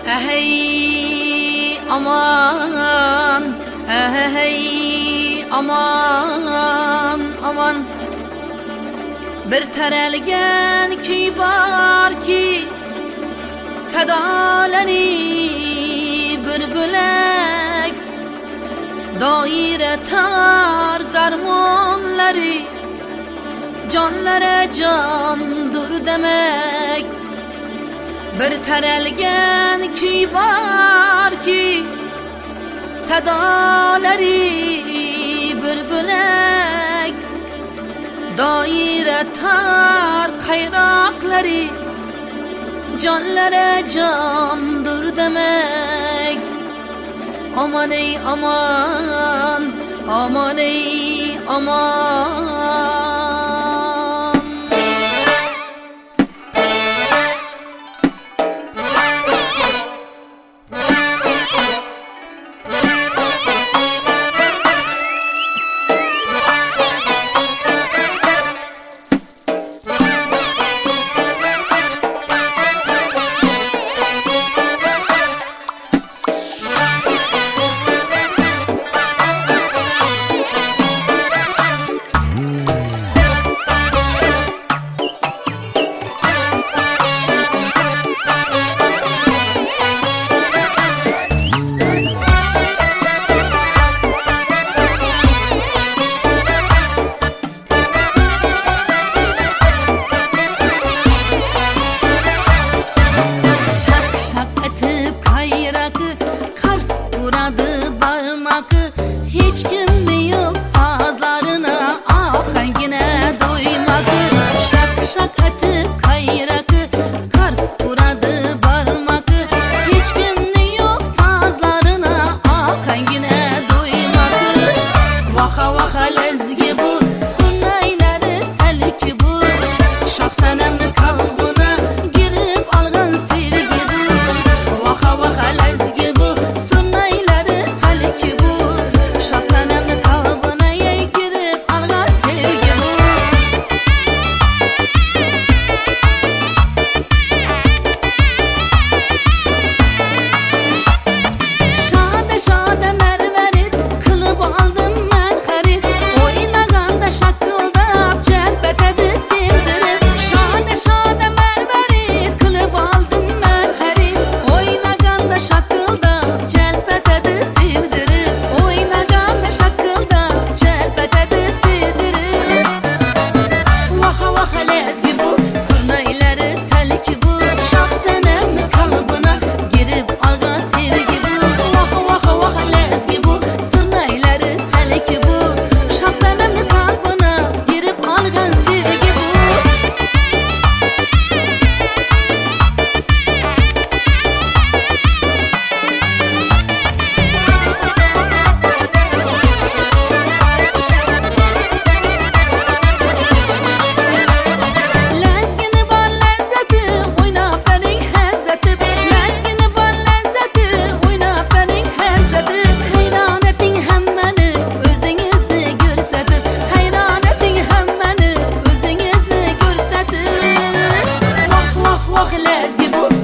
Hey aman, hey aman, aman. Bir taralgan kuy borki, sadolari bir bo'lak, doira tar garmonlari jonlara jondur demek. Bir taralgan kuy borki, sadolari bir bo'lak, doira tar qayroqlari jonlara jondur demek. Aman ey aman, aman ey aman. Hiç kimde yok sazlarına ahengine duymadı. Şak şak atıp kayrakı kars uradı barmakı. Hiç kimde yok sazlarına ahengine duymadı. Vaka vaka lezgi bu, sunnayları selki bu. Şahsenemdi kalbına girip algan sevgi bu. Vaka vaka lezgi bu, sunnayları selki bu. Let's get